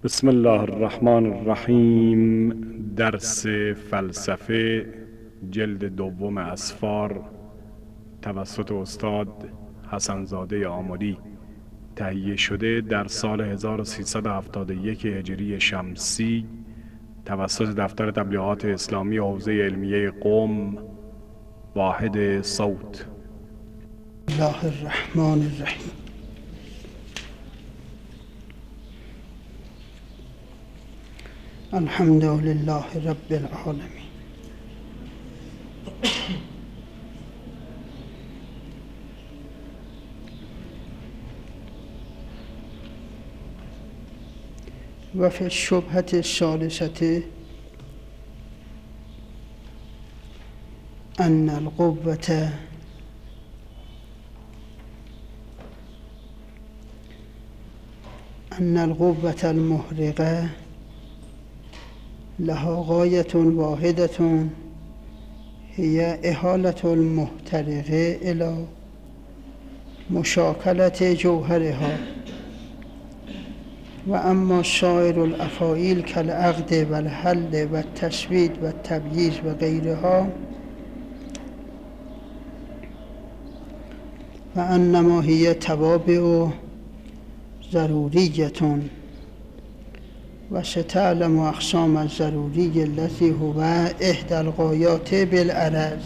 بسم الله الرحمن الرحیم. درس فلسفه جلد دوم اسفار توسط استاد حسن‌زاده آملی تهیه شده در سال 1371 هجری شمسی توسط دفتر تبلیغات اسلامی حوزه علمیه قم، واحد صوت. الله الرحمن الرحیم. الحمد لله رب العالمین. و فی الشبهة الثالثة ان القوة المحرقة لها غاية واحدة هي إحالة المحترق إلى مشاكلة جوهرها، وأما سائر الأفاعيل كالعقد والحل والتسويد والتبييض وغيرها فإنما هي توابع ضرورية، وستعلم أقسام الضروري التي هو إحدى الغايات بالعرض.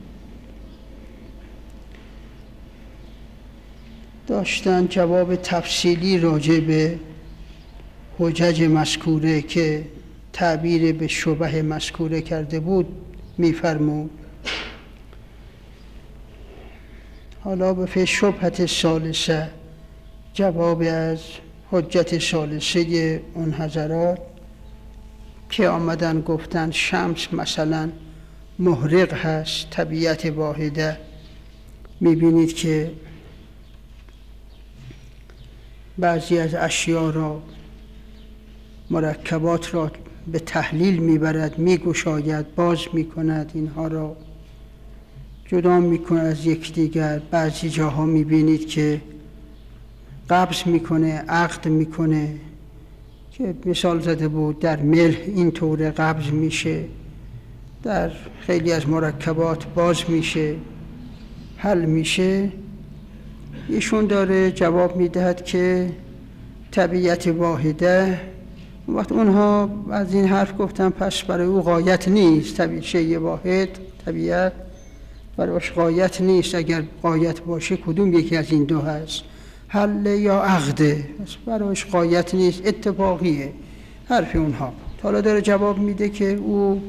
داشتن جواب تفصیلی راجع به حجج مذکوره که تعبیر به شبه مذکوره کرده بود می‌فرمود. حالا به فی شبهة الثالثة جواب از حجت ثالثه اون حضرات که آمدن گفتن شمس مثلا محرق هست، طبیعت واحده. میبینید که بعضی از اشیاء را، مرکبات را به تحلیل میبرد، میگشاید، باز میکند، اینها را جدا میکند از یکدیگر. بعضی جاها میبینید که قبض میکنه، عقد میکنه، که مثال زده بود در ملح این طور قبض میشه، در خیلی از مرکبات باز میشه، حل میشه. ایشون داره جواب میدهد که طبیعت واحده. وقت اونها از این حرف گفتن پس برای او غایت نیست، شیء واحد طبیعت برایش غایت نیست. اگر غایت باشه کدوم یکی از این دو هست؟ حل یا عقده؟ برایش غایت نیست، اتفاقیه حرف اونها. حالا داره جواب میده که او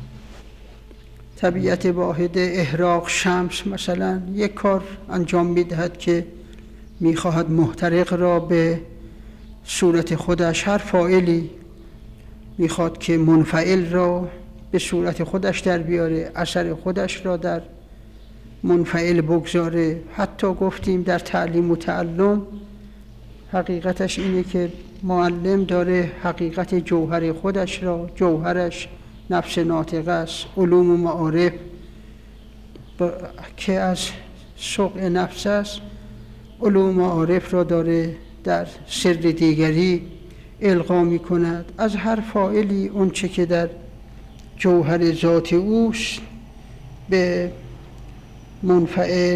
طبیعت واحد احراق شمس مثلا یک کار انجام میدهد که میخواهد محترق را به صورت خودش، هر فاعلی میخواد که منفعل را به صورت خودش در بیاره، اثر خودش را در منفعل بگذاره. حتی گفتیم در تعلیم و تعلم حقیقتش اینه که معلم داره حقیقت جوهر خودش را، جوهرش نفس ناطقه است، علوم و معارف که از سوق نفس است، علوم و معارف را داره در سر دیگری القا می کند. از هر فاعلی اون چه که در جوهر ذات اوست به منفعل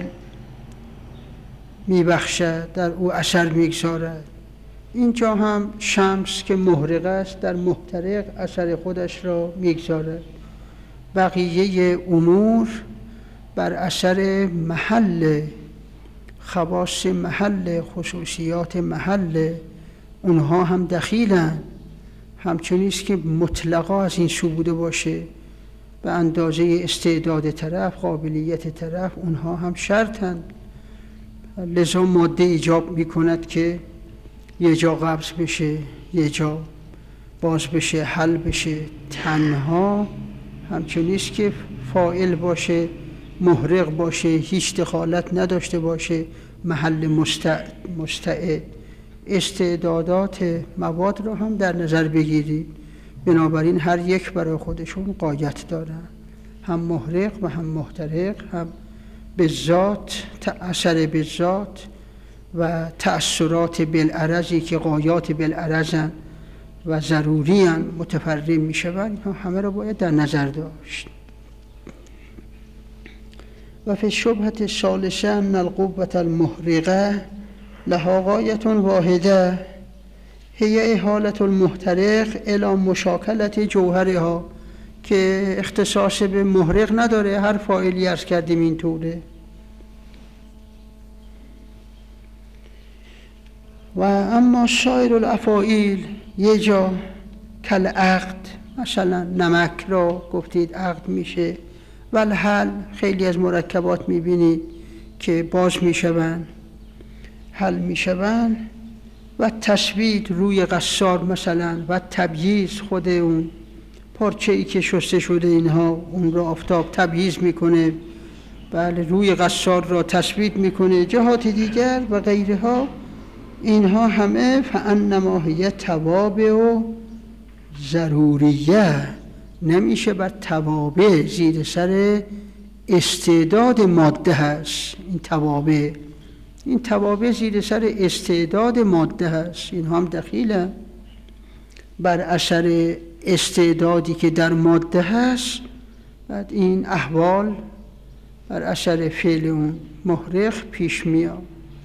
میبخشد، در او اثر میگذارد. اینجا هم شمس که محرق است در محترق اثر خودش را میگذارد. بقیه امور بر اثر محل، خواص محل، خصوصیات محل اونها هم دخیلند. همچنین است که مطلقا از این سو بوده باشه، به اندازه استعداد طرف، قابلیت طرف، اونها هم شرطند. لذا ماده ایجاب میکند که یه جا قبض بشه، یه جا باز بشه، حل بشه. تنها همچنین است که فاعل باشه، محرق باشه، هیچ دخالت نداشته باشه، محل مستعد. استعدادات مواد رو هم در نظر بگیرید. بنابراین هر یک برای خودشون غایت دارن، هم محرق و هم محترق، هم به ذات، اثر به ذات و تأثیرات بالعرضی که غایات بالعرضن و ضروری متفرع می شوند، اینها همه را باید در نظر داشت. و فی الشبهة الثالثة ان القوة المحرقة لها غایة واحدة هي احالة المحترق الى مشاکلة جوهرها، که اختصاص به محرق نداره، هر فاعلی عرض کردیم اینطوره. و اما سایر الافاعیل یه جا کل عقد، مثلا نمک را گفتید عقد میشه، و الحل خیلی از مرکبات میبینید که باز میشوند، حل میشوند، و تثبیت روی قصار مثلا، و تبییض خود اون پارچه ای که شسته شده اینها اون را آفتاب تبییض میکنه، بله روی قصار را تثبیت میکنه، جهات دیگر و غیرها، اینها همه فانما هی توابع و ضروریه، نمیشه بر توابع زیر سر استعداد ماده هست. این توابع زیر سر استعداد ماده هست، این هم دخیله بر اثر استعدادی که در ماده هست. بعد این احوال بر اثر فعل اون محرق پیش میاد.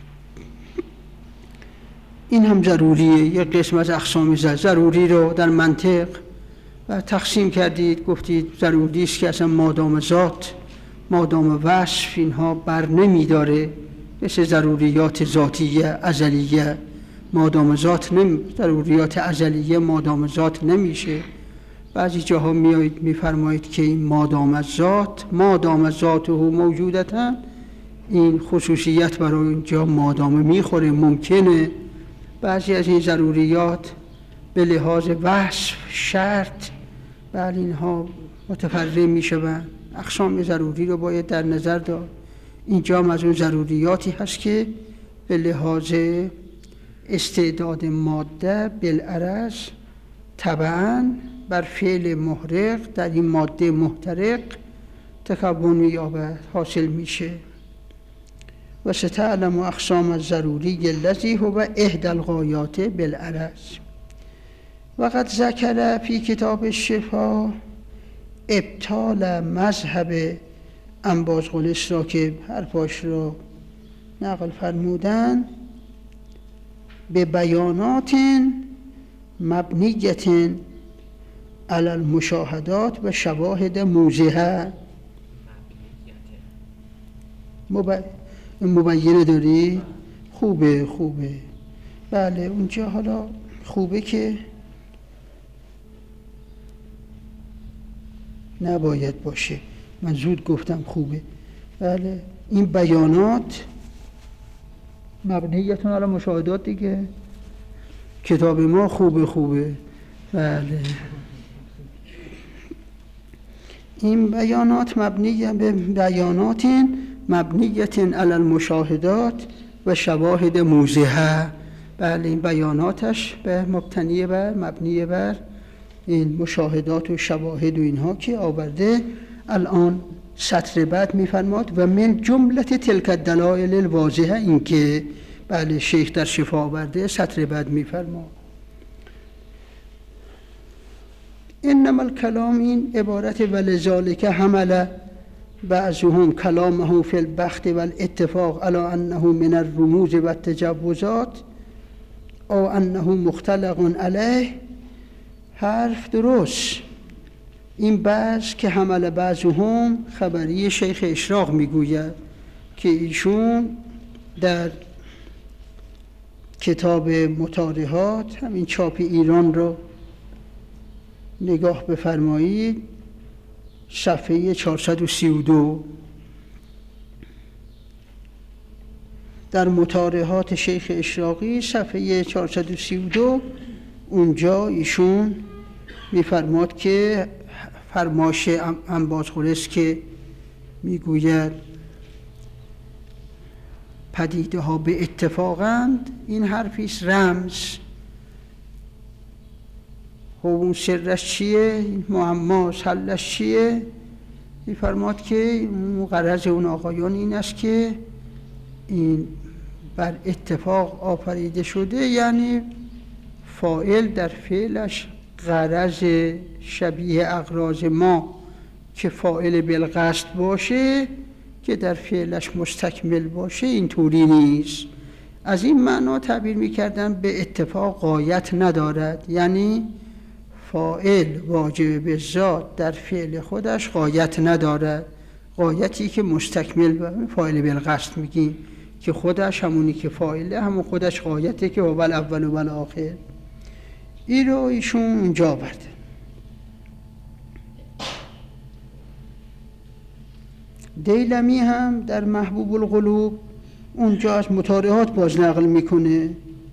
این هم ضروریه. یک قسم از اقسام ضروری رو در منطق و تقسیم کردید، گفتید ضروری است که اصلا مادام ذات مادام وصف اینها بر نمی داره، مثل ضروریات ذاتیه ازلیه مادام ذات ضروریات ازلیه مادام ذات نمیشه. بعضی جاها میایید میفرمایید که این مادام ذاته موجودتن، این خصوصیت برای اینجا مادامه میخوره. ممکنه بعضی از این ضروریات به لحاظ وصف شرط بله اینها متفرع میشوند. اقسام ضروری رو باید در نظر داشت. اینجا از اون ضروریاتی هست که به لحاظ استعداد ماده بالعرض طبعاً بر فعل محرق در این ماده محترق تکون می‌یابد، حاصل میشه. و ستعلم اقسام الضروری الذی هو احدی الغایات بالعرض. و قد ذکر فی کتاب الشفا ابطال مذهب انبازغلس را که حرفاش را نقل فرمودن به بیانات مبنیت علی المشاهدات و شواهد موضحه. مبینه داری؟ خوبه بله اونجا حالا خوبه که نباید باشه، من زود گفتم خوبه. بله این بیانات مبنیتون علی مشاهدات دیگه، کتاب ما خوبه بله. این بیانات مبنیه به بیانات مبنیت علی المشاهدات و شواهد موضحه. بله این بیاناتش به مبنی بر این مشاهدات و شواهد و اینها که آورده. الان سطر بعد میفرماد و من جمله تلک الدلائل الواضحه، این که بله شیخ در شفا آورده. سطر بعد میفرماد انما الکلام، این عبارت ولذالک حمل بعضهم کلامه فی البخت والاتفاق علی انه من الرموز و التجوزات او انه مختلق علیه. حرف درست. این بعض که حمل بعضهم خبری شیخ اشراق میگوید که ایشون در کتاب مطارحات همین چاپ ایران رو نگاه بفرمایید، صفحه 432 در مطارحات شیخ اشراقی صفحه 432 اونجا ایشون میفرماد که فرماش انبازغلس که میگوید پدیده ها به اتفاقند، این حرفیست رمز. اون سرش چیه؟ این معماش حلش چیه؟ میفرماد که غرض اون آقایان این است که این بر اتفاق آفریده شده، یعنی فاعل در فعلش غرض شبیه اغراض ما که فاعل بالقصد باشه که در فعلش مستکمل باشه اینطوری نیست. از این معنا تعبیر می‌کردن به اتفاق غایت ندارد، یعنی فاعل واجب به ذات در فعل خودش غایت ندارد. غایتی که مستکمل فاعل بالقصد میگیم که خودش همونی که فاعله همون خودش غایته که هو الاول و الاخر. این رو ایشون اونجا برده. دیلمی هم در محبوب القلوب اونجا از مطالعات باز نقل میکنه.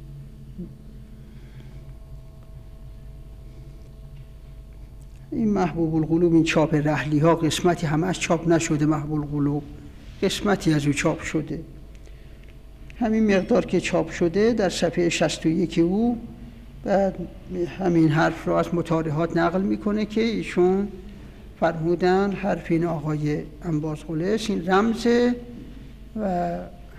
این محبوب القلوب، این چاپ رحلی ها قسمتی همش چاپ نشده، محبوب القلوب قسمتی از او چاپ شده. همین مقدار که چاپ شده در صفحه 61 او بعد همین حرف رو از مطالعات نقل میکنه که ایشون فرمودن حرف این آقای انبازغلس این رمزه و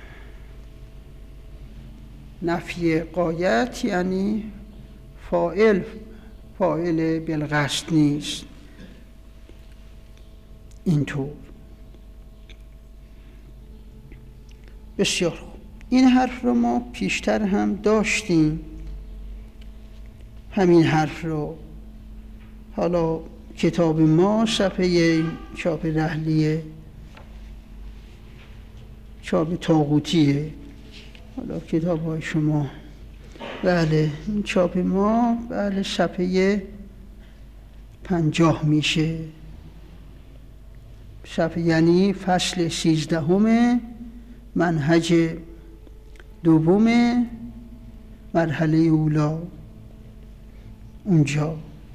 نفی غایت، یعنی فاعل بالقصد نیست. اینطور بسیار خوب. این حرف رو ما پیشتر هم داشتیم، همین حرف رو. حالا کتاب ما صفحه چاپ رحلیه، چاپ طاغوتیه. حالا کتاب های شما بله این چاپ ما بله صفحه 50 میشه. صفحه یعنی فصل 13 منهج دوم مرحله اولا اونجا.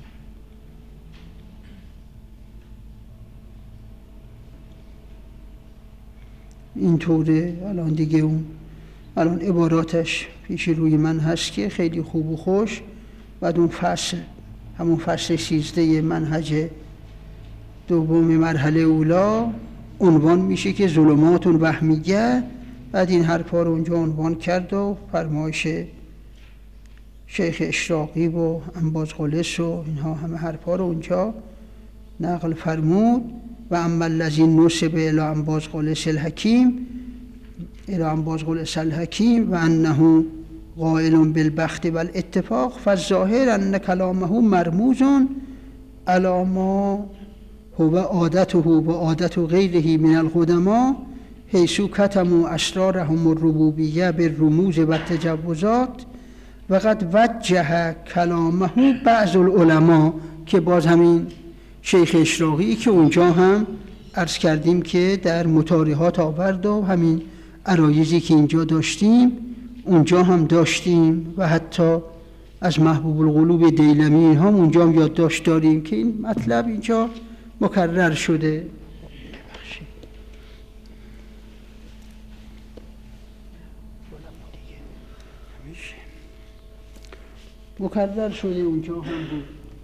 اینطوره. الان دیگه الان عباراتش پیش روی من هست که خیلی خوب و خوش. بعد اون فصل همون فصل 13 منهج دوم مرحله اولا عنوان میشه که ظلمات وهمیه. بعد این حرفا رو اونجا عنوان کرد و فرمایش شیخ اشراقی و انبازغلس و اینها همه حرفا رو اونجا نقل فرمود. و اما الذی نسب الی انبازغلس الحکیم الی انبازغلس الحکیم و انه قائل بالبخت والاتفاق فالظاهر ان کلامه مرموز علی ما هو عادته و عادت غیره من القدماء حیث کتموا اسرارهم الربوبیه بالرموز و التجوزات و قد وجه کلامه بعض العلماء، که باز همین شیخ اشراقی که اونجا هم عرض کردیم که در مطالعات آورد و همین عرایضی که اینجا داشتیم اونجا هم داشتیم و حتی از محبوب القلوب دیلمی هم اونجا هم یادداشت داریم که این مطلب اینجا مکرر شده. مکرر شده اونجا هم بود.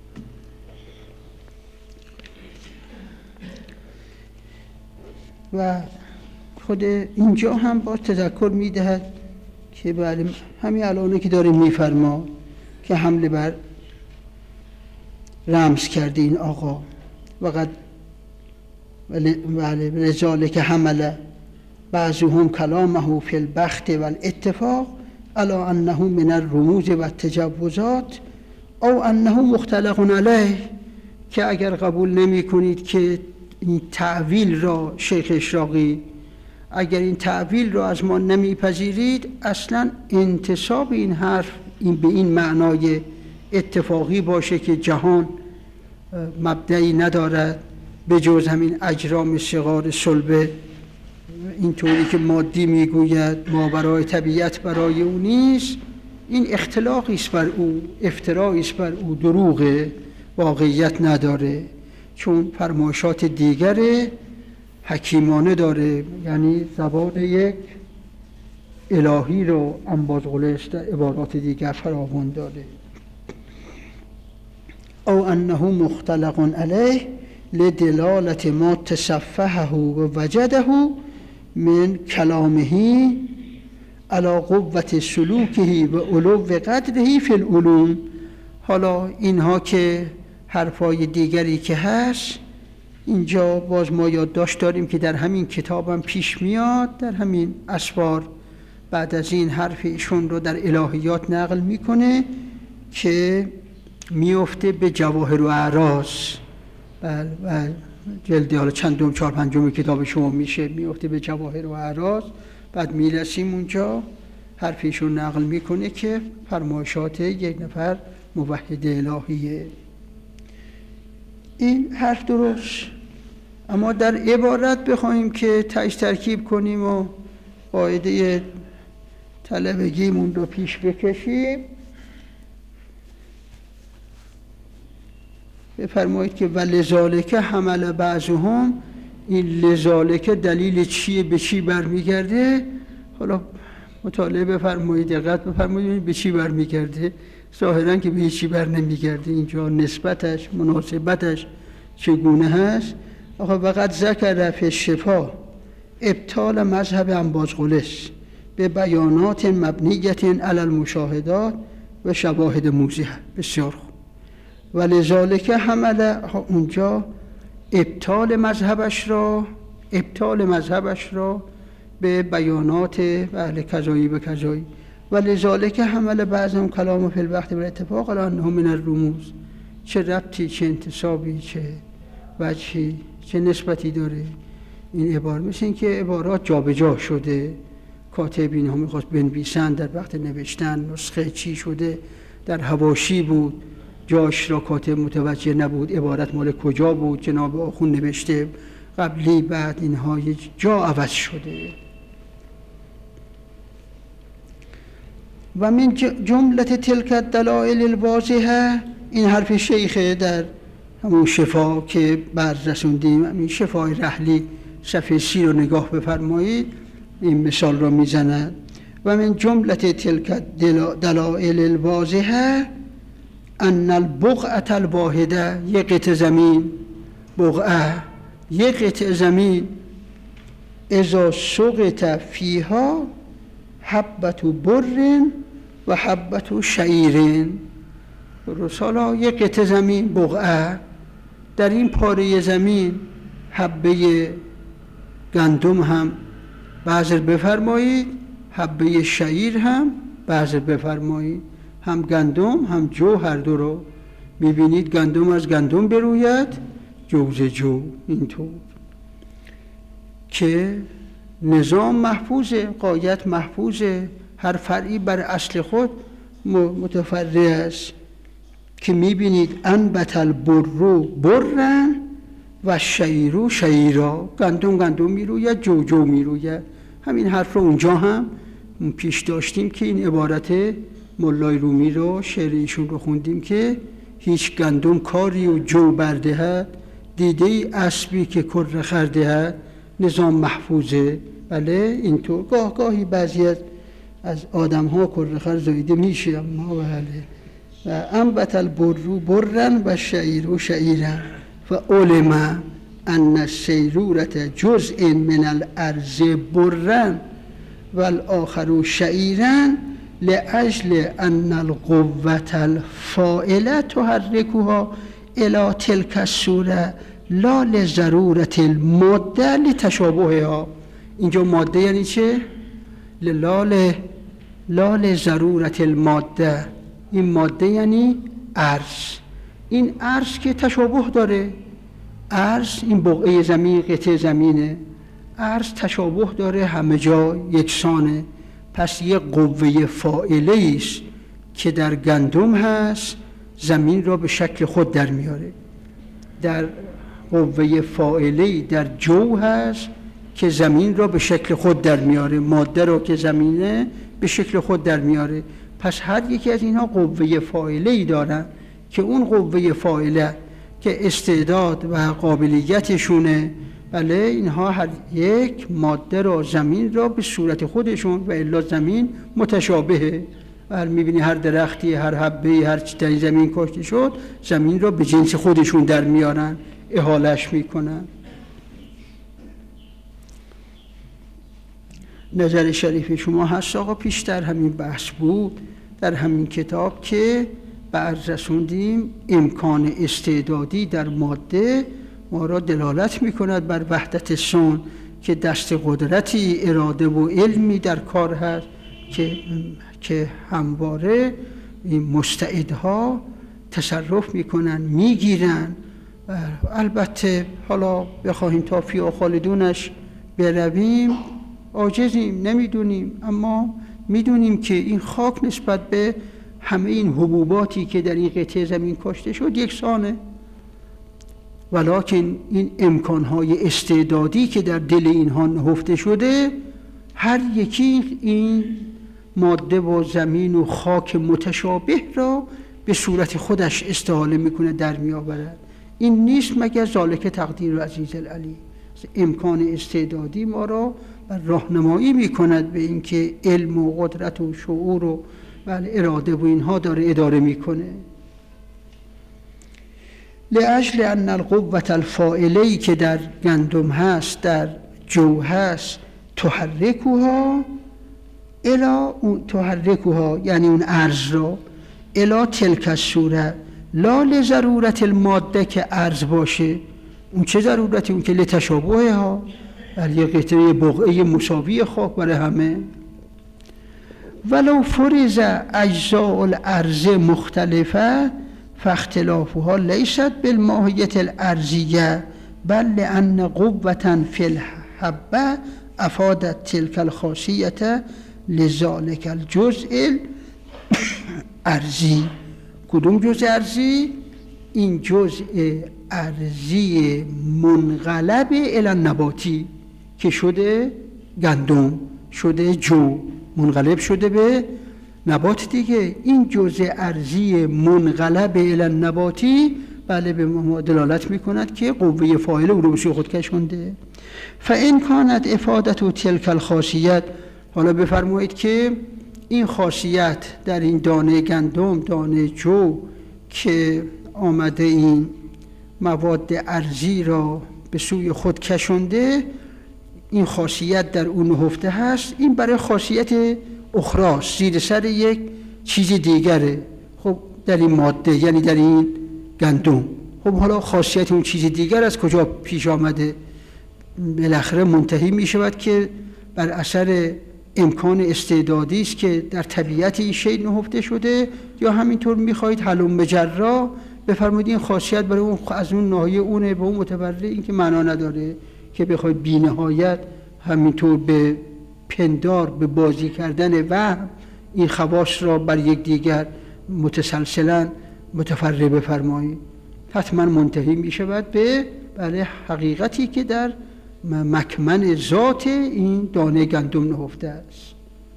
و خود اینجا هم با تذکر میدهد که بله همین الانه که داریم میفرما که حمله بر رمز کرده این آقا و قد لذالک حمل بعضهم کلامه فی البخت والاتفاق علی انه من الرموز و التجوزات او انه مختلق علیه، که اگر قبول نمی کنید که این تعویل را شیخ اشراقی اگر این تعویل را از ما نمیپذیرید اصلا انتساب این حرف این به این معنای اتفاقی باشه که جهان مبدعی ندارد به جز همین اجرام صغار صلبه، اینطوری که مادی میگوید ما برای طبیعت برای او نیست، این اختلاقی است بر او، افترایی است بر او، دروغه، واقعیت نداره. چون فرمایشات دیگر حکیمانه داره، یعنی زبان یک الهی رو انبازغلس در عبارات دیگر فراوان داره. او انه مختلق علیه لدلالت ما تصفحه و وجده من کلامه علی قوت سلوکه و علو قدره فی العلوم. حالا اینها که حرفای دیگری که هست اینجا باز ما یادداشت داریم که در همین کتابم پیش میاد، در همین اسفار بعد از این حرف ایشون رو در الهیات نقل میکنه که میفته به جواهر و اعراض. بله جلد حالا چندم 4 5 کتاب شما میشه، میفته به جواهر و اعراض. بعد میرسیم اونجا حرف ایشون نقل میکنه که فرمایشات یک نفر موحد الهیه. این حرف درست، اما در عبارت بخوایم که تجزیه ترکیب کنیم و قاعده طلبگیمون رو پیش بکشیم، بفرمایید که ولذالک حمل بعضهم. این لذالک دلیل چیه، به چی برمیگرده؟ حالا مطالعه بفرمایید، دقت بفرمایید به چی برمیگرده. ظاهرا که به چی بر نمیگرده. اینجا نسبتش، مناسبتش چگونه هست؟ آقا وقت ذکر فی الشفا ابطال مذهب انبازغلس به بیانات مبنیت علی المشاهدات و شواهد موضحه. بسیار خوب. ولذالک حمل، اونجا ابطال مذهبش را به بیانات اهل کذایی به کذایی. ولذالک حمل بعضهم کلام فی الوقت بالاتفاق علی انه من الرموز. چه ربطی، چه انتسابی، چه وجهی، چه نسبتی داره این عبارت؟ مثل این که عبارات جابجا شده، کاتبین ها میخواست بنویسن، در وقت نوشتن نسخه چی شده، در حواشی بود، جاش را کاتب متوجه نبود، عبارت مال کجا بود، جناب آخوند نوشته قبلی، بعد اینها یه جا عوض شده. و من جمله تلک الدلائل الواضحه، این حرف شیخه در همون شفا که بعد رسوندیم، همین شفای رحلی صفحه 30 رو نگاه بفرمایید، این مثال رو میزند. و من جمله تلک الدلائل الواضحه ان البقعه الواحده، یک قطعه زمین، بقعه یک قطعه زمین، اذا سقط فیها حبت بر و حبت شعیر. حالا یک قطعه زمین، بقعه، در این پاره زمین حبه گندم هم بذر بفرمایید، حبه شعیر هم بذر بفرمایید، هم گندم هم جو، هر دو رو میبینید. گندم از گندم بروید، جو ز جو. اینطور که نظام محفوظه، غایت محفوظه، هر فرعی بر اصل خود متفرع است. که میبینید انبت البرو برن و شعیرو شعیرا، گندم میروید، جو میروید. همین حرف رو اونجا هم پیش داشتیم که این عبارت مولای رومی رو، شعر ایشون رو خوندیم که هیچ گندم کاری و جو بردهد، دیده ای اسبی که کر خردهد، نظام محفوظه. بله اینطور گاهی بعضی از آدم ها کر خر زایده میشه، اما بله. و انبت البرو برن و شعیر شعیرن و علم ان السیرورت جزء من الارض برن و الاخر شعیرن لاجل ان القوة الفاعله تحرکها الى تلك الصوره لا لضرورت الماده لتشابهها. اینجا ماده یعنی چه؟ لا لضرورت الماده. این ماده یعنی عرض. این عرض که تشابه داره، عرض این بقعه زمین، قطعه زمینه، عرض تشابه داره، همه جا یکسانه. پس یه قوه فاعله است که در گندم هست، زمین را به شکل خود در میاره. در قوه فاعله در جو هست که زمین را به شکل خود در میاره، ماده را که زمینه به شکل خود در میاره. پس هر یکی از اینها قوه فاعله‌ای دارن که اون قوه فاعله که استعداد و قابلیتشونه، بله، اینها هر یک ماده را، زمین را به صورت خودشون، و الا زمین متشابهه. و میبینی هر درختی، هر حبه، هر چی در زمین کاشته شد، زمین را به جنس خودشون در میارن، احالش میکنن. نظر شریف شما هست آقا، پیشتر همین بحث بود در همین کتاب که به عرض رسوندیم امکان استعدادی در ماده ما را دلالت میکند بر وحدت صنع که دست قدرتی، اراده و علمی در کار هست که همواره این مستعدها تصرف میکنن، میگیرن. البته حالا بخواهیم تا فی خالدونش برویم عاجزیم، نمیدونیم، اما میدونیم که این خاک نسبت به همه این حبوباتی که در این قطعه زمین کاشته شد یکسانه، ولکن این امکانهای استعدادی که در دل اینها نهفته شده، هر یکی این ماده و زمین و خاک متشابه را به صورت خودش استحاله میکنه، در میآورد. این نیست مگر ذالک تقدیر عزیز العلی. امکان استعدادی ما را راهنمایی میکند به اینکه علم و قدرت و شعور و اراده و اینها داره اداره میکنه. لاجل ان القوة الفاعله که در گندم هست، در جو هست، تحرکها یعنی اون ارز را الی تلک الصوره لا لضرورت الماده که ارز باشه. اون چه ضرورتی؟ اون که لتشابه ها، در یک قطعه بقعه مساوی خاک برای همه. ولو فرض اجزاء الارض مختلفه فاختلافها لیست بالماهیت الارضیه بل لان قوة فی الحبه افادت تلک الخاصیت لذالک الجزء ارضی. کدوم جزء ارضی؟ این جزء ارضی منقلب الی النباتی که شده گندم، شده جو، منقلب شده به نبات دیگه. این جزء ارضی منقلب الی النباتی بله به ما دلالت میکند که قوه فاعله او رو به سوی خود کشانده. فان کانت افادت تلک الخاصیت، حالا بفرمایید که این خاصیت در این دانه گندم، دانه جو که آمده این مواد ارضی را به سوی خود کشانده، این خاصیت در اون نهفته هست، این برای خاصیت اخراست، زیر سر یک چیز دیگره. خب در این ماده یعنی در این گندم، خب حالا خاصیت اون چیز دیگر از کجا پیش آمده؟ بالاخره منتهی می شود که بر اثر امکان استعدادی است که در طبیعت این شی نهفته شده، یا همینطور میخواهید حلم مجرا بفرمایید این خاصیت برای اون از اون ناحیه اونه به اون متبرع، این که معنا نداره که بخواید بی نهایت همینطور به پندار به بازی کردن وهم این خواص را بر یک دیگر متسلسلا متفرع بفرمایید. حتما منتهی می شود به برای حقیقتی که در مکمن ذات این دانه گندم نهفته است.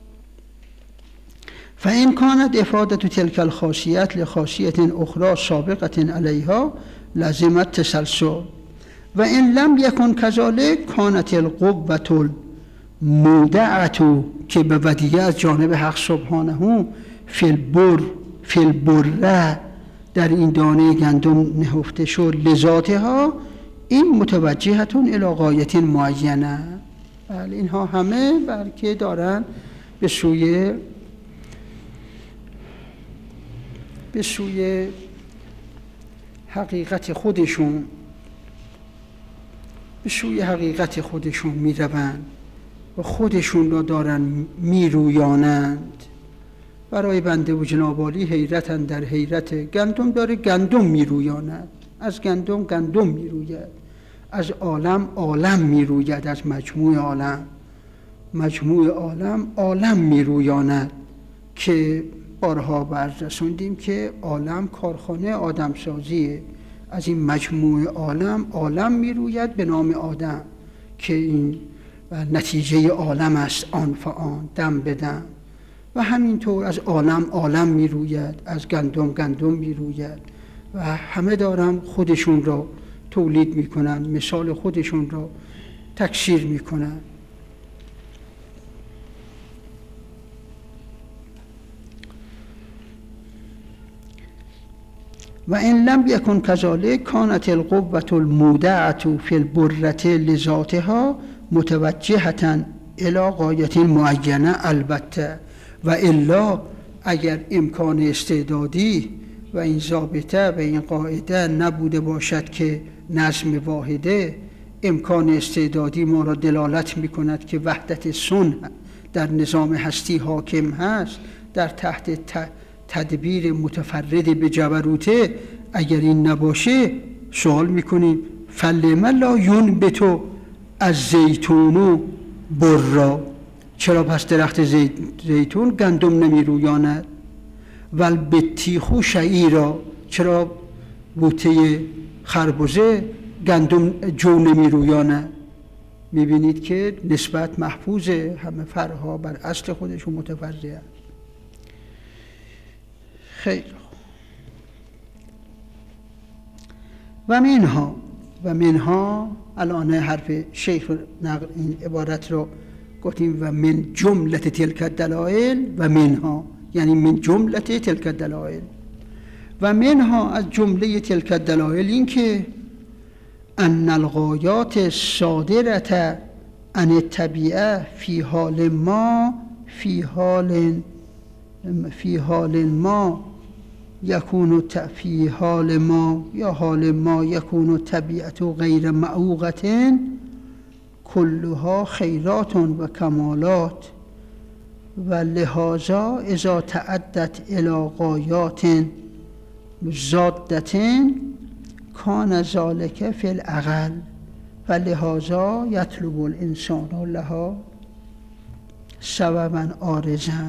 فإن كانت افادة تلك الخاصیت لخاصیت اخرى سابقة علیها لازمت تسلسل و ان لم یکن کذلک کانت القوة المودعة که به ودیعه از جانب حق سبحانه فی البره در این دانه گندم نهفته شد لذاتها، این متوجهتون الی غایت معینه. بله اینها همه بلکه دارن به سوی حقیقت خودشون میروند و خودشون را دارن میرویانند. برای بنده و جناب عالی حیرتن در حیرت. گندم داره گندم میرویاند، از گندم میروید، از عالم میروید، از مجموع عالم میرویاند که بارها برز رسوندیم که عالم کارخانه آدمسازیه. از این مجموع عالم میروید به نام آدم که این نتیجه عالم است، آن فآن، دم به دم. و همینطور از عالم میروید، از گندم میروید و همه دارن خودشون را تولید میکنن، مثال خودشون را تکثیر میکنن. و ان لم یکن کذلک کانت القوة المودعة فی البره لذاتها متوجهة الی غایت معینه البته، و الا اگر امکان استعدادی و این ضابطه و این قاعده نبوده باشد که نظم واحده، امکان استعدادی ما را دلالت می کند که وحدت صنع در نظام هستی حاکم هست در تحت تدبیر متفرد به جبروته، اگر این نباشه سوال میکنیم فلم لا ینبت از زیتون برا، چرا پس درخت زیتون گندم نمی رویاند؟ ول بطیخ شعیرا، چرا بوته خربزه گندم جو نمی رویاند؟ میبینید که نسبت محفوظه، همه فرها بر اصل خودشون متفرعه. خیلی و منها الان حرف شیخ نقل این عبارت رو گفتیم و من جملت تلک الدلائل، و منها یعنی من جملت تلک الدلائل، و منها از جمله تلک الدلائل این که ان الغایات صادرة عن الطبیعه فی حال ما یکون طبیعت غیر معوقة کلها خیرات و کمالات، و لهذا اذا تعدت الی غایات زادة کان ذلك فی الاقل، فلهذا یطلب الانسان لها سببا عارضا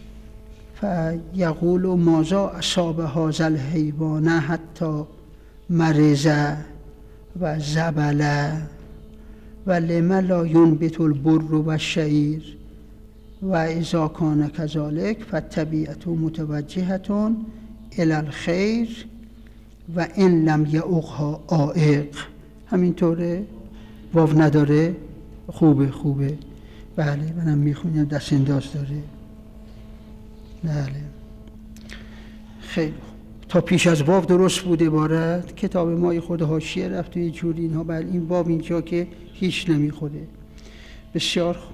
فیقول ماذا اصاب هذا الحیوان حتی مرض و زبل، و لم لا ینبت البر و الشعیر، و اذا کان کذلک فالطبیعة متوجهة الی الخیر و ان لم یعوقها عائق. همینطوره؟ واو نداره؟ خوبه. بله منم میخونم، دست انداز داره. بله خیلی تا پیش از واو درست بود عبارت، کتاب ما خود حاشیه رفت و یه جوری اینها، بله این واو اینجا که هیچ نمیخوره. بسیار خوب.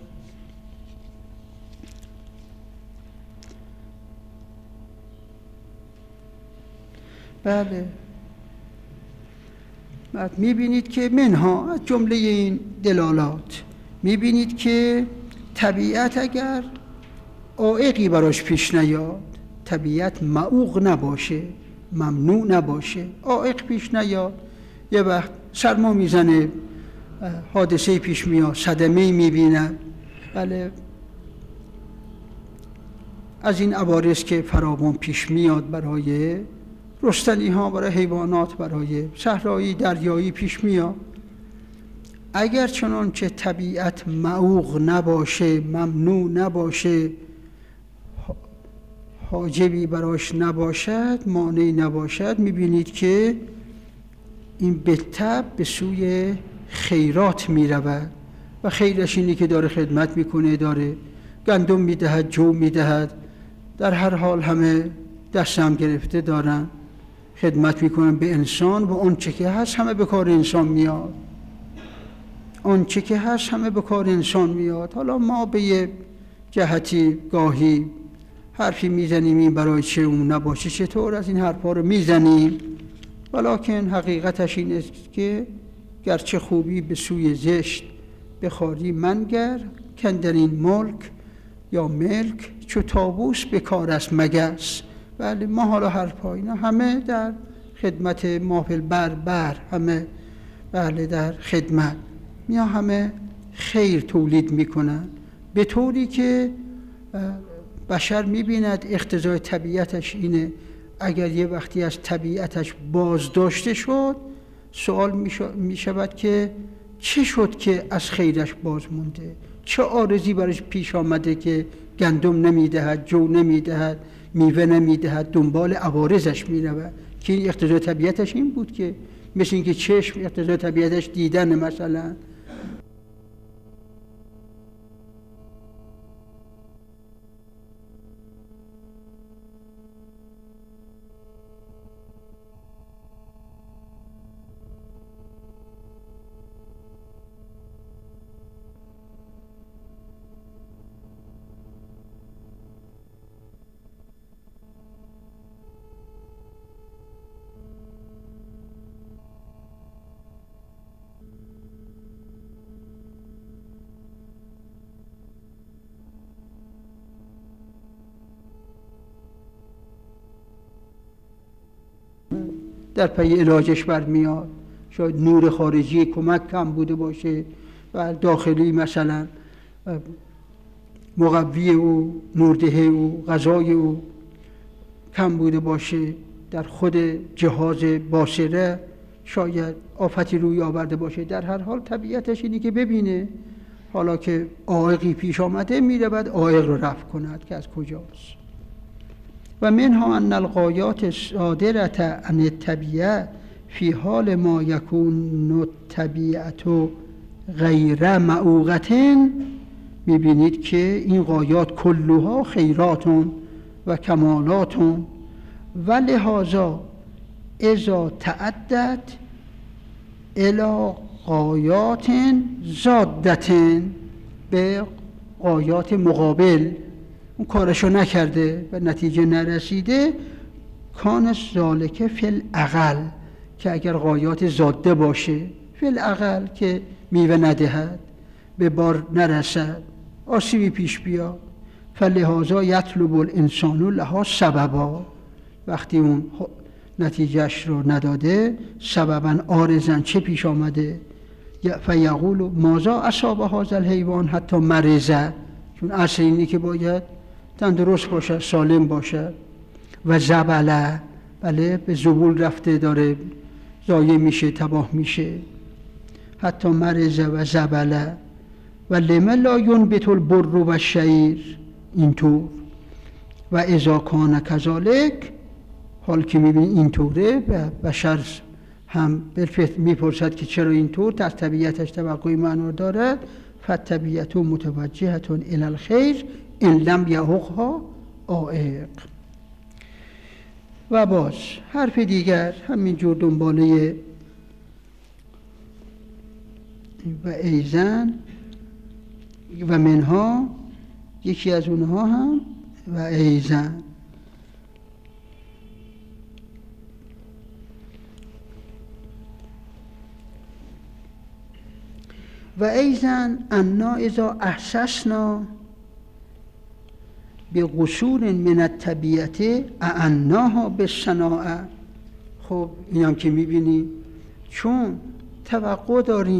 بله بعد میبینید که منها از جمله این دلالات میبینید که طبیعت اگر عائقی براش پیش نیاد، طبیعت معوق نباشه، ممنوع نباشه، عائق پیش نیاد، یه وقت سرما میزنه، حادثه پیش میاد، صدمه میبینه، بله از این عوارض که فراوان پیش میاد برای رستنی ها، برای حیوانات، برای صحرایی دریایی پیش میاد، اگر چنانچه طبیعت معوق نباشه، ممنوع نباشه، حاجبی براش نباشد، مانعی نباشد، میبینید که این به تبع به سوی خیرات میرود و خیرش اینی که داره خدمت میکنه، داره گندم میدهد، جو میدهد، در هر حال همه دست هم گرفته دارن خدمت میکنن به انسان و اون چه که هست همه به کار انسان میاد، اون چه که هست همه به کار انسان میاد. حالا ما به یه جهتی گاهی حرفی میزنیم این برای چه اون نباشه چطور، از این حرفا رو میزنیم، ولیکن حقیقتش این است که گرچه خوبی به سوی زشت بخواری منگر، کندر این ملک یا ملک چو طاووس به کار است مگس. بله ما حالا حرفا اینا همه در خدمت مافل بر همه، بله در خدمت میا، همه خیر تولید میکنن، به طوری که بشر میبیند اقتضای طبیعتش اینه اگر یه وقتی از طبیعتش بازداشته شد، سوال میشود که چه شد که از خیرش باز مونده، چه عارضی برش پیش آمده که گندم نمیدهد، جو نمیدهد، میوه نمیدهد، دنبال عوارضش میرود، که این اقتضای طبیعتش این بود که مثل اینکه چشم اقتضای طبیعتش دیدن مثلا. در پی علاجش برمیاد. شاید نور خارجی کمک کم بوده باشه و داخلی مثلا مقوی او، نورده او، غذای او کم بوده باشه. در خود جهاز باصره شاید آفتی روی آورده باشه. در هر حال طبیعتش اینی که ببینه حالا که عائقی پیش آمده میره بعد عائق رو رفع کند که از کجاست. و منها ان الغایات صادرة عن الطبیعه فی حال ما یکون الطبیعت غیر معوقة، میبینید که این غایات کلها خیرات و کمالات و لهذا اذا تعدد الى غایات زادت، به غایات مقابل اون کارشو نکرده و نتیجه نرسیده، کان ذالک فی الاقل، که اگر غایات زاده باشه فی الاقل که میوه ندهد، به بار نرسد، آسیبی پیش بیاد، فلهذا یطلب الانسان لها سببا، وقتی اون نتیجهش رو نداده سببا عارضا چه پیش آمده، فیقول ماذا اصاب هذا الحیوان حتی مرضه، چون اصل اینه که باید تندرست باشد، سالم باشد. و زبله، بله به زبول رفته، داره ضایع میشه، تباه میشه. حتی مرضه و زبله. و لم لا ینبت البر و الشعیر، اینطور. و اذا کان کذالک، حال که میبینی اینطوره و بشر هم بالفعل میپرسد که چرا اینطور، در طبیعتش توقعی معنا دارد، فالطبیعت متوجهة الی الخیر ان لم یعوقها عائق. و باز حرف دیگر همینجور دنباله و ایزن و منها، یکی از اونها هم و ایزن. و ایزن انا اذا احسسنا بقصور من الطبیعت اعناها بالصناعه. خب این هم که میبینیم چون توقع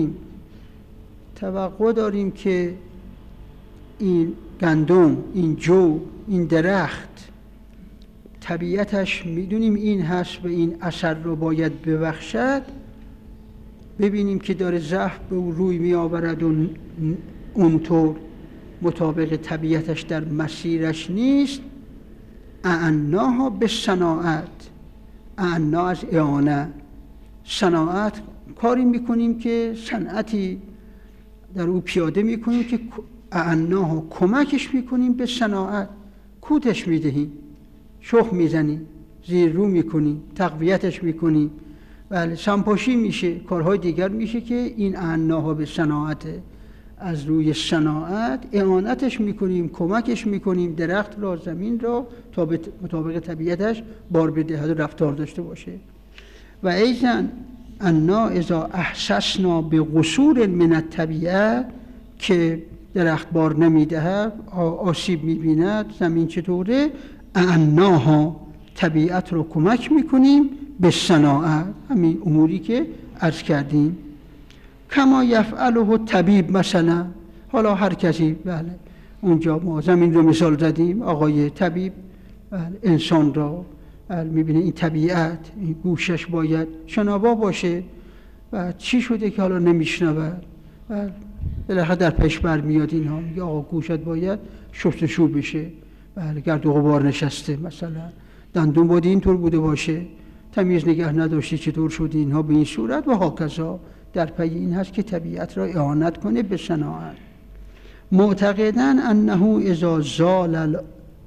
داریم که این گندم، این جو، این درخت طبیعتش میدونیم این هست و این اثر رو باید ببخشد، ببینیم که داره ضعف به او روی می آورد و اونطور مطابق طبیعتش در مسیرش نیست، اعناها به صناعت. اعنا از اعانه، صناعت کاری میکنیم که صنعتی در او پیاده میکنیم که اعناها کمکش میکنیم به صناعت، کودش میدهیم، شخ میزنیم، زیر رو میکنیم، تقویتش میکنیم، بله سمپاشی میشه، کارهای دیگر میشه که این اعناها به صناعت، از روی صناعت اعانتش میکنیم، کمکش میکنیم درخت را، زمین را تا به مطابق طبیعتش بار بدهد و رفتار داشته باشه. و ایضا انا اذا احسسنا بقصور من الطبیعه، که درخت بار نمیدهد، آسیب میبیند، زمین چطوره، اعناها طبیعت رو کمک میکنیم به صناعت، همین اموری که عرض کردیم. کما یفعله طبیب مثلا، حالا هر کسی، بله اونجا ما زمین رو مثال زدیم، آقای طبیب بله انسان را بله میبینه این طبیعت، این گوشش باید شنوا باشه و چی شده که حالا نمیشنود، بله بالاخره در پیش برمیاد اینها، میگه آقا گوشت باید شستشو بشه، بله گرد و غبار نشسته، مثلا دندون باید اینطور بوده باشه، تمیز نگه نداشتی چطور شده اینها به این صورت و هاکذا. در پی این هست که طبیعت را اعانت کنه به صناعت. معتقداً انه اذا زال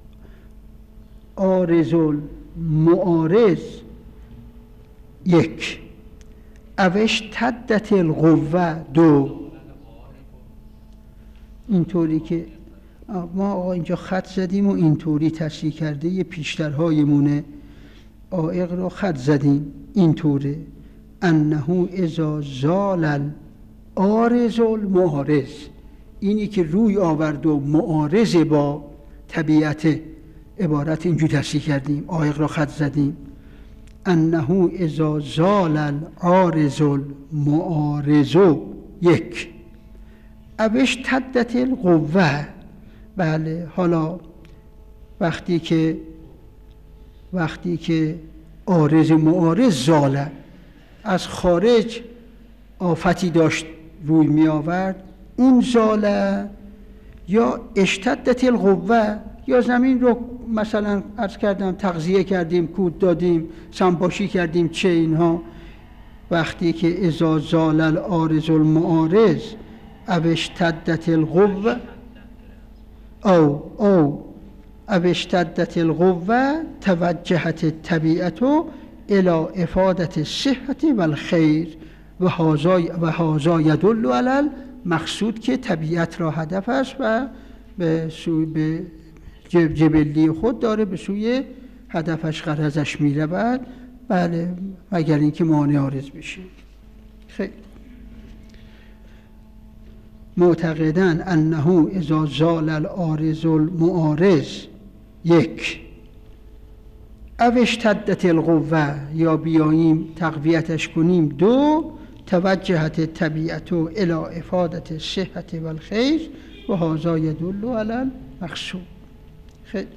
العارض المعارض یک اوش تدت القوه دو. اینطوری که ما آقا اینجا خط زدیم و اینطوری تصحیح کرده، یه پیشترهایمونه عائق را خط زدیم اینطوره، انه اذا زال العارض المعارض، اینی که روی آورد و معارض با طبیعت، عبارت اینجور تصحیح کردیم، عائق را خط زدیم، انه اذا زال العارض المعارض یک او اشتدت القوه. بله، حالا وقتی که عارض معارض زاله، از خارج آفتی داشت روی می آورد، اون زاله، یا اشتدت القوه، یا زمین رو مثلا عرض کردم تغذیه کردیم، کود دادیم، سنباشی کردیم، چه اینها. وقتی که اذا زال العارض المعارض او اشتدت القوه او اشتدت القوه توجهت الطبیعت الى افادت الصحت و الخیر و هذا یدل علی المقصود، که طبیعت را هدف است و به جبلی خود داره به سوی هدفش غرضش میرود. بله، مگر اینکه مانع عارض بشه. خیلی معتقداً انه اذا زال العارض المعارض یک او اشتدت القوه، یا بیاییم تقویتش کنیم دو توجهت الطبیعت الى افادت الصحت و الخیر و هذا یدل علی المقصود. خیلی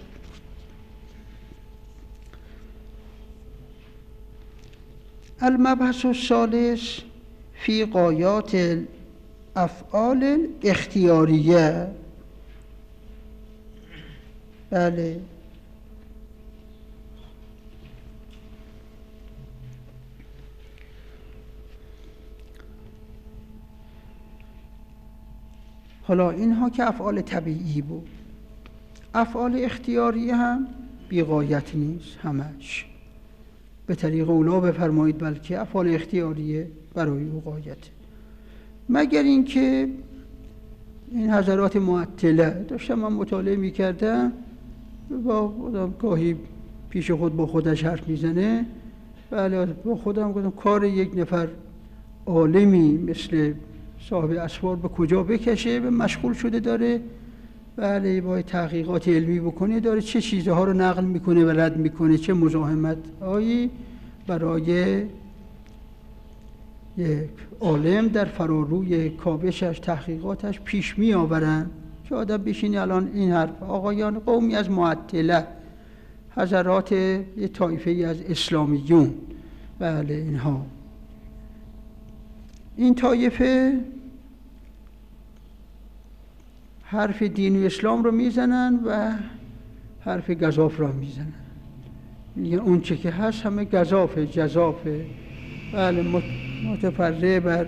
المبحث الثالث فی غایات الافعال الاختیاریه. بله، حالا اینها که افعال طبیعی بود، افعال اختیاری هم بی غایت نیست، همش به طریق اونا بفرمایید، بلکه افعال اختیاریه برای او غایته. مگر اینکه این حضرات معطله، داشتم من مطالعه میکردم، با گاهی پیش خود با خودش حرف میزنه. بله، با خودم گفتم کار یک نفر عالمی مثل صاحب اسفار به کجا بکشه، به مشغول شده داره. بله، باید تحقیقات علمی بکنه، داره چه چیزها رو نقل میکنه و رد میکنه، چه مزاحمت هایی برای یک عالم در فراروی کاوشش، تحقیقاتش پیش می آورن که آدم بشینی الان این حرف. آقایان قومی از معطله، حضرات یه طایفه از اسلامیون، بله، اینها این طایفه حرف دین و اسلام رو میزنن و حرف گزاف رو میزنن. میگن اون چه که هست همه گزافه، جزافه. بله، متفرع بر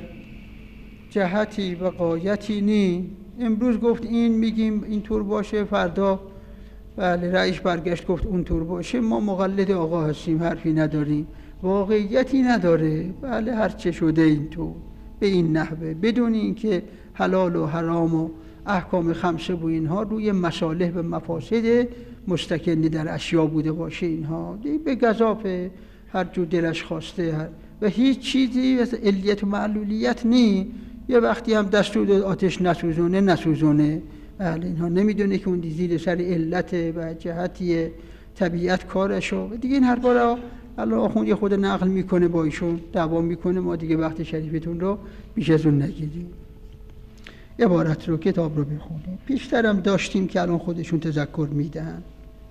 جهتی و غایتی نی. امروز گفت این، میگیم این طور باشه، فردا بله رئیس برگشت گفت اون طور باشه. ما مقلد آقا هستیم، حرفی نداریم، واقعیتی نداره. بله، هر چه شده این طور به این نحوه، بدون اینکه حلال و حرام و احکام خمسه و اینها روی مصالح و مفاسد مستکنی در اشیا بوده باشه. اینها به گزافه، هر جو دلش خواسته و هیچ چیزی از علیت و معلولیت نی. یه وقتی هم دستور آتش نسوزونه. بله، اینها نمیدونه که اون زیر سر علت و جهتی طبیعت کارشو. دیگه این حرفا رو الله آخوند خود نقل میکنه، با ایشون دعوا میکنه. ما دیگه وقت شریفتون رو بیش از اون نگیریم. عبارت رو، کتاب رو بخونیم. پیشترم داشتیم که الان خودشون تذکر میدن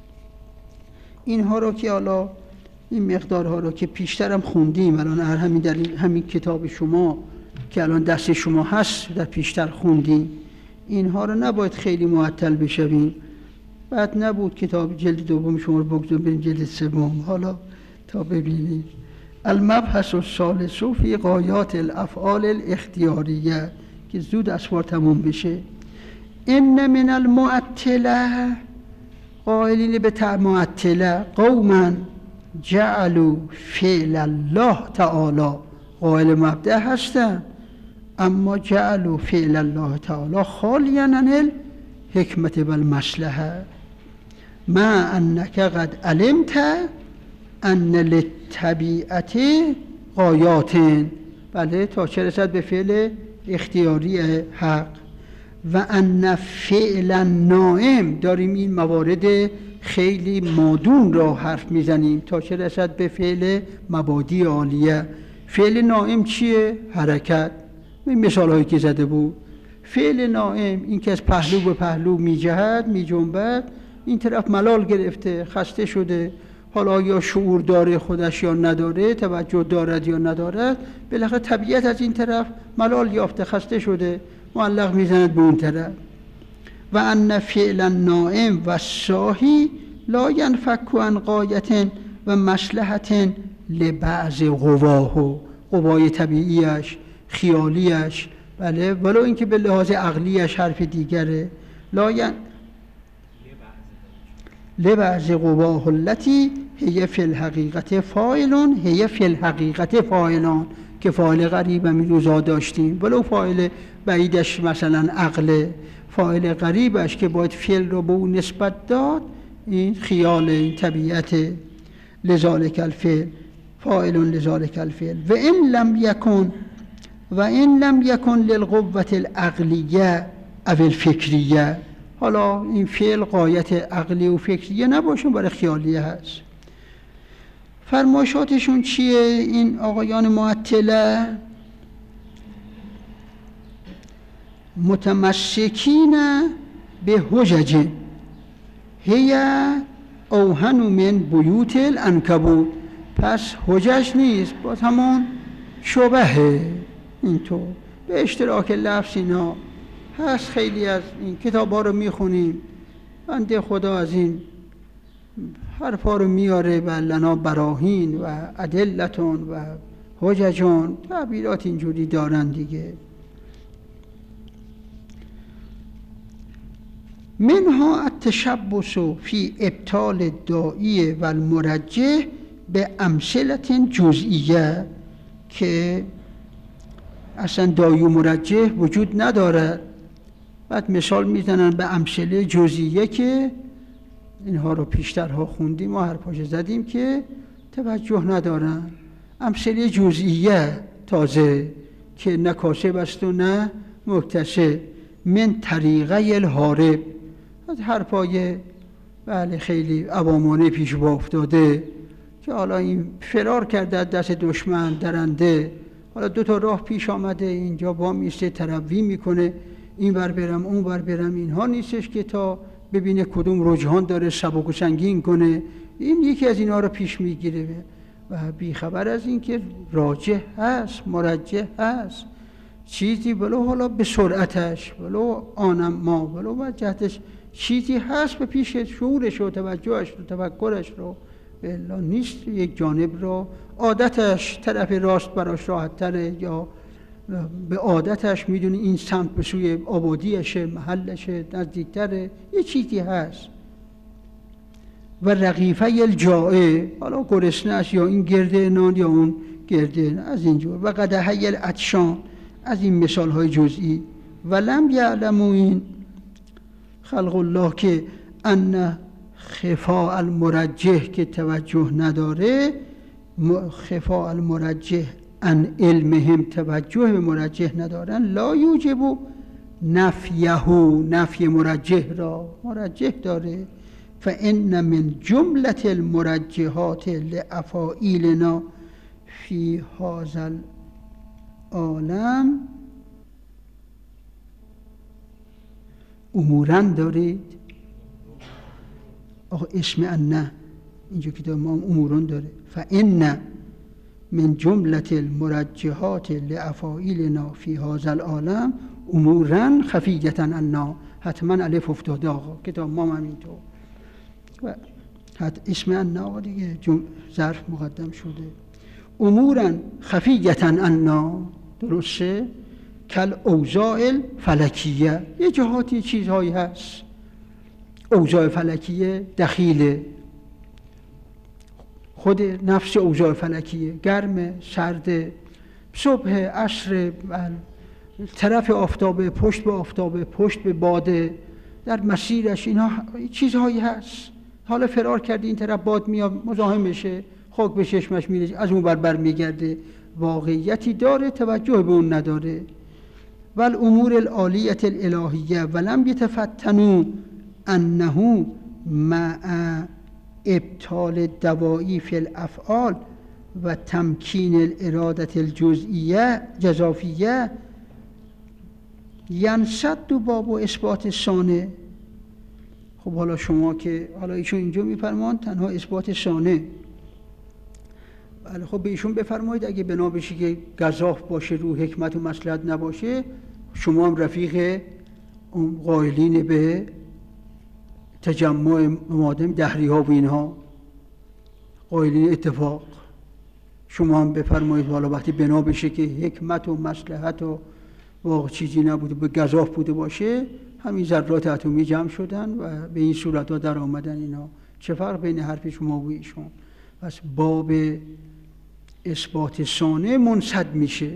اینها رو، که حالا این مقدارها رو که پیشترم خوندیم، الان همین در همین کتاب شما که الان دست شما هست در پیشتر خوندیم. اینها رو نباید خیلی معطل بشویم. بعد نبود کتاب جلد دوم شما رو بگذاریم بریم جلد سوم. حالا تا ببینید المبحث الثالث فی غایات الافعال الاختیاریه، که زود اسوار تموم بشه. ان من المعطله، قائلین به معطله، قوما جعلوا فعل الله تعالی، قائل مبدأ هستن، اما جعلوا فعل الله تعالی خالیا عن الحکمت و المصلحه، ما انک قد علمت ان للطبیعت غایات. بله، تا چه رسد به فعل اختیاری حق. و ان فعل نائم، داریم این موارد خیلی مادون را حرف میزنیم تا چه رسد به فعل مبادی عالیه. فعل نائم چیه؟ حرکت. این مثال هایی که زده بود. فعل نائم این که از پهلو به پهلو میجهد، میجنبد، این طرف ملال گرفته، خسته شده، حالا یا شعور داره خودش یا نداره، توجه دارد یا ندارد، بالاخره طبیعت از این طرف ملال یافته، خسته شده، معلق میزند به اون طرف. و ان فعل نائم و ساهی لا ینفک عن غایة و مصلحة لبعض قواه، قوای طبیعیش، خیالیش، بله، ولو اینکه به لحاظ عقلیش حرف دیگره. لبعض قواه التي هي فی الحقیقت فاعلون، هي فی الحقیقت فاعلان، که فاعل غریب هم این روزا داشتیم، ولو فاعل بعیدش مثلا عقله، فاعل غریبش که باید فعل رو به اون نسبت داد، این خیال، این طبیعت. لذالک الفعل فاعل لذالک الفعل و ان لم یکن للقوة العقلیه او الفکریه. حالا این فعل غایت عقلی و فکریه نباشه، برای خیالیه هست. فرمایشاتشون چیه این آقایان معطله؟ متمسکین به حجج هی اوهن من بیوت العنکبوت. پس حجج نیست، باز همون شبهه. اینطور به اشتراک لفظ اینا هست. خیلی از این کتاب ها رو میخونیم، بنده خدا از این حرفا رو میاره و لنا براهین و ادلتون و حججون، تعبیرات اینجوری دارن دیگه. منها التشبث فی ابطال الداعی و المرجح به امثله جزئیه، که اصلا داعی و مرجح وجود نداره، بعد مثال میزنن به امثله جزئیه که اینها رو پیشترها خوندیم و حرفاش زدیم که توجه ندارن. امثله جزئیه تازه که نه کاسب است و نه مکتسب. من طریقه الهارب، از حرفای بله خیلی عوامانه پیش با افتاده که حالا این فرار کرده از دست دشمن، درنده، حالا دو تا راه پیش آمده، اینجا با میسته تروی میکنه، این ور برم اون ور برم. اینها نیستش که تا ببینه کدوم رجحان داره سبک و سنگین کنه، این یکی از اینها رو پیش میگیره و بیخبر از این که راجح هست، مرجح هست، چیزی ولو حالا به سرعتش، ولو آنما، ولو وجهتش چیزی هست به پیش شعورش و توجهش و تفکرش رو، الا نیست یک جانب رو عادتش طرف راست براش راحت تره، یا به عادتش میدونه این سمت به سوی آبادیشه، محلشه، نزدیکتره، یه چیزی هست. و رغیفه الجائع، حالا گرسنه است، یا این گرده نان یا اون گرده، از اینجور. و قدحه العطشان، از این مثال های جزئی. ولم یعلموا این خلق الله که ان خفاء المرجح که توجه نداره، خفاء المرجح ان علمهم توجه به مرجح ندارن، لا یوجب نفیه، نفی مرجح را مرجح داره. فان من جمله المرجحات لافاعیلنا فی هذا العالم امورا دارید. آقا اسم ان اینجا کتاب ما اموران داره. فان من جمله المرجحات لافاعیلنا فی هذا العالم امورا خفیه عنا، حتما الف افتاده آقا، کتاب ما هم اینطور. و اسم ان آقا دیگه ظرف مقدم شده. امورا خفیه عنا، درسته؟ کل اوضاع الفلکیه، یه جهاتی چیزهایی هست اوضاع فلکیه دخیله، خود نفس اوضاع فلکیه، گرمه، سرده، صبح، عصر، طرف آفتابه، پشت به آفتابه، پشت به باده، در مسیرش اینها چیزهایی هست. حالا فرار کرده این طرف باد میاد مزاحم بشه، خاک به چشمش میره، از اون بر میگرده، واقعیتی داره، توجه به اون نداره. والامور العالیه الالهیه ولم یتفتنوا انه مع ابطال دوایی فی الافعال و تمکین الارادت الجزئیه جزافیه ینصد باب و اثبات ثانه. خب حالا شما که حالا ایشون اینجا میفرمان تنها اثبات ثانه، بله خب به ایشون بفرمایید اگه بنا بشه که گزاف باشه رو حکمت و مصلحت نباشه، شما هم رفیق اون قائلین به تجمع مادم دهری ها و اینها قائلین اتفاق، شما هم بفرمایید حالا وقتی بنا بشه که حکمت و مصلحت و واقع چیزی نبوده به گزاف بوده باشه، همین ذرات اتمی جمع شدن و به این صورت ها در آمدن. اینا چه فرق بین حرف شما و ایشون؟ پس باب اثبات ثانه منصد میشه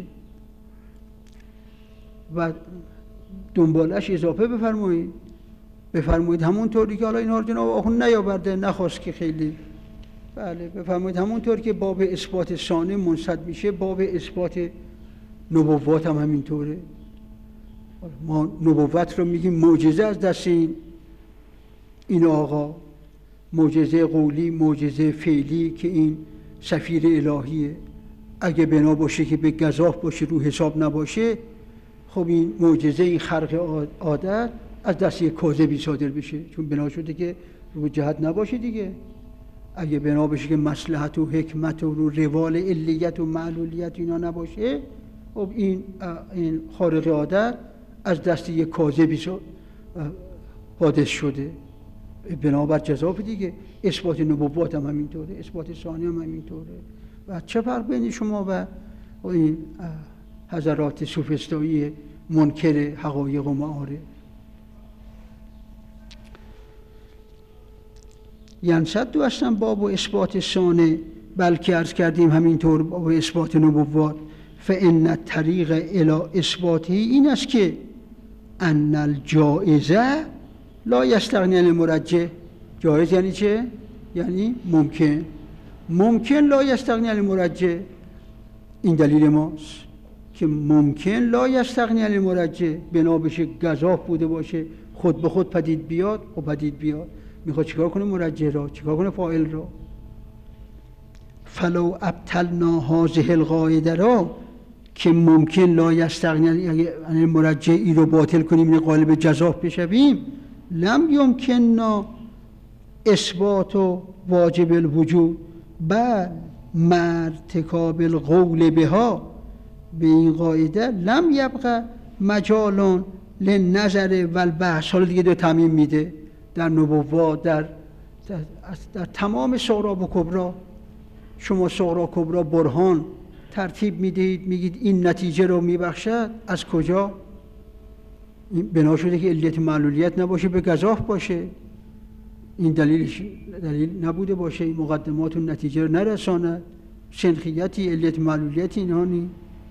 و دنبالش اضافه بفرمایید همونطوری که حالا اینا رو جناب آخوند نیاورده نخواست که خیلی، بله بفرمایید همونطور که باب اثبات ثانه منصد میشه، باب اثبات نبوت هم همینطوره. ما نبوت رو میگیم معجزه از دست این آقا، معجزه قولی، معجزه فعلی که این سفیر الهیه. اگه بنا باشه که به گزاف باشه رو حساب نباشه، خب این معجزه، این خرق عادت از دست یک کاذبی صادر بشه، چون بنا شده که رو جهت نباشه دیگه. اگه بنا بشه که مصلحت و حکمت و رو روال علیت و معلولیت اینا نباشه، خب این خارق عادت از دست یک کاذبی حادث شده، بنابر جزاف دیگه. اثبات نبوت هم همینطوره، اثبات ثانی هم همینطوره. و چه فرق بین شما و این حضرات سوفسطایی منکر حقایق و معارف؟ ینصد هستن باب و اثبات ثانه، بلکه عرض کردیم همینطور باب اثبات نبوت. فان طریق الی اثباته این است که ان الجائزه لا یستغنی عن المرجح. جایز یعنی چه؟ یعنی ممکن لا یستغنی عن المرجح. این دلیل ماست که ممکن لا یستغنی عن المرجح، بنا بشه گزاف بوده باشه خود به خود پدید بیاد، و پدید بیاد میخواد چیکار کنه؟ مرجح را چیکار کنه؟ فاعل را. فلو ابطلنا هذه القاعده را که ممکن لا یستغنی عن المرجح ای رو باطل کنیم، این قالب جزاف بشویم، لم یمکننا اثبات و واجب الوجود بل مرتکاب القول بها. به این قاعده لم یبقى مجالون للنظر و البحث. حالا دیگه دو تعمیم میده در نبوات، در تمام صغرا و کبرا. شما صغرا کبرا برهان ترتیب میدید، میگید این نتیجه رو میبخشد. از کجا؟ این بنا شده که علیت معلولیت نباشه، به گزاف باشه. این دلیل نبوده باشه، این مقدمات و نتیجه رو نرساند. سنخیتی، علیت معلولیتی اینها نی.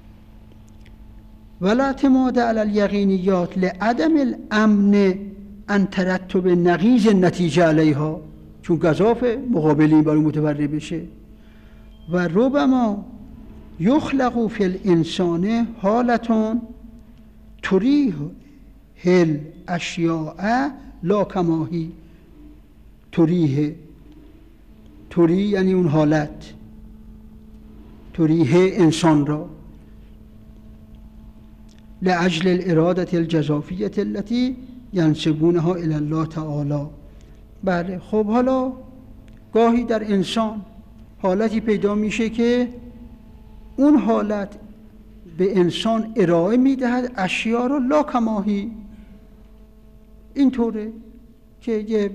ولا اعتماد علی الیقینیات لعدم الامن ان ترتب نقیض النتیجه علیها، چون گزاف مقابلی برای متورع بشه. و ربما یخلق فی الانسان حالتون تریح الاشیاء لا کماهی. تریح یعنی اون حالت، تریح انسان را، لاجل الاراده الجزافیه التي ینسبونها الی الله تعالی. بله خب حالا گاهی در انسان حالتی پیدا میشه که اون حالت به انسان ارائه میدهد اشیا رو لا کماهی. اینطوره که یه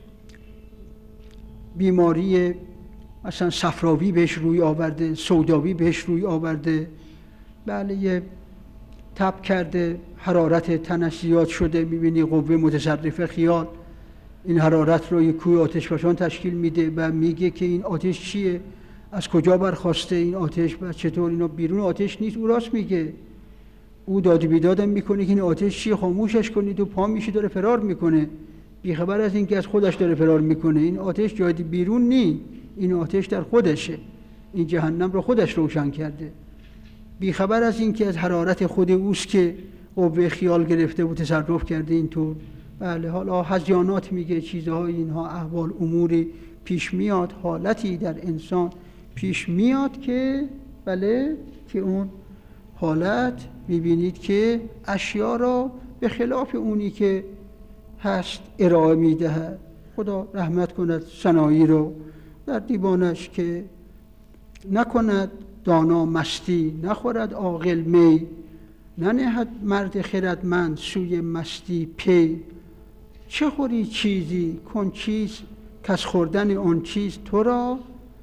بیماری مثلا صفراوی بهش روی آورده، سوداوی بهش روی آورده، بله یه تب کرده، حرارت تنش زیاد شده، میبینی قوه متصرفه خیال این حرارت رو یک کوه آتش فشان تشکیل میده و میگه که این آتش چیه، از کجا برخواسته این آتش و چطور اینا. بیرون آتش نیست، او راست میگه. او داد و بیدادم میکنه که این آتش چیه، خاموشش کنید، و پا میشه داره فرار میکنه، بیخبر از این که از خودش داره فرار میکنه. این آتش جای بیرون نی، این آتش در خودشه، این جهنم رو خودش روشن کرده، بیخبر از این که از حرارت خود اوست که قوه خیال گرفته و تصرف کرده اینطور بله حالا هذیانات میگه چیزهای اینها، احوال اموری پیش میاد، حالتی در انسان پیش میاد که بله که اون حالت میبینید که اشیا را به خلاف اونی که هست ارائه میدهد. خدا رحمت کند سنایی رو در دیوانش که نکند دانا مستی، نخورد عاقل می، ننهد مرد خردمند سوی مستی پی. چه خوری چیزی کن چیز کز خوردن آن چیز تو را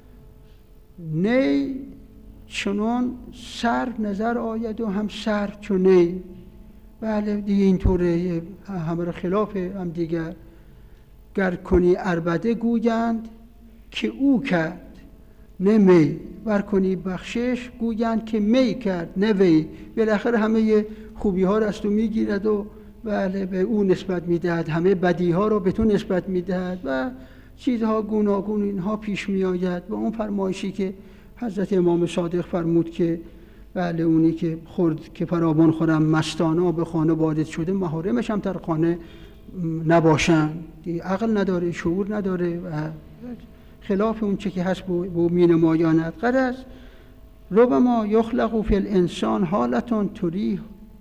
نی چنان سر نظر آید و هم سر چو نی. بله دیگه اینطوره، همه خلاف هم دیگر. گر کنی عربده گویند که او کرد نه می، ور کنی بخشش گویند که می کرد نه وی. بالاخره همه خوبی ها را از تو میگیرد و بله به او نسبت میدهد، همه بدی ها رو به تو نسبت میدهد و چیزها گوناگون اینها پیش میآید. و اون فرمایشی که حضرت امام صادق فرمود که بله اونی که خورد که فراوان خورم مستانه به خانه وارد شده، محارمش هم در خانه نباشند. عقل نداره، شعور نداره و خلاف اون چه که هست بو می نمایاند. غرض ربما یخلق فی الانسان حالتون تریح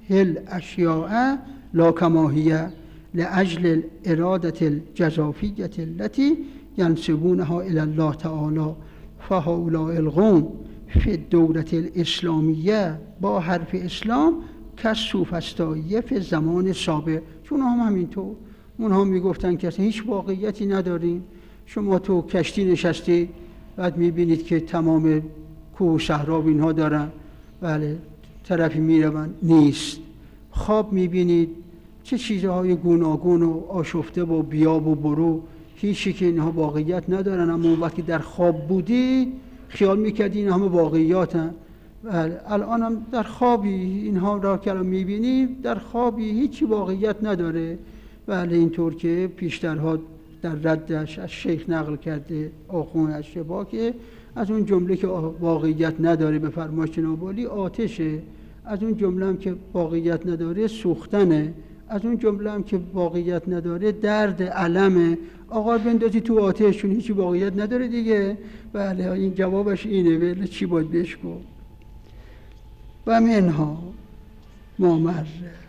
الاشیاء لا کما هی لاجل الاراده الجزافیه التي ینسبونها الی الله تعالی. فهؤلاء القوم فی الدوله الاسلامیه با حرف اسلام کالسوفسطائیه فی زمان سابق. چون هم همینطور اونها میگفتن که هیچ واقعیتی نداریم، شما تو کشتی نشستی بعد میبینید که تمام کوه و صحرا و اینها دارن، بله طرفی میرون نیست. خواب میبینید چه چیزهای گوناگون و آشفته و بیاب و برو، هیچی که اینها واقعیت ندارن، اما وقتی در خواب بودی خیال میکردی این همه واقعیاتن. بله الان هم در خوابی اینها را که میبینی در خوابی هیچی واقعیت نداره. بله اینطور که پیشترها در ردش از شیخ نقل کرده آخوند اشربا که از اون جمله که واقعیت نداره به فرمایش جناب عالی آتشه، از اون جمله هم که واقعیت نداره سوختنه، از اون جمله هم که واقعیت نداره درد علمه. آقا بندازی تو آتش چون هیچی واقعیت نداره دیگه. بله این جوابش اینه، ولی چی باید بهش گفت؟ و منها ما مره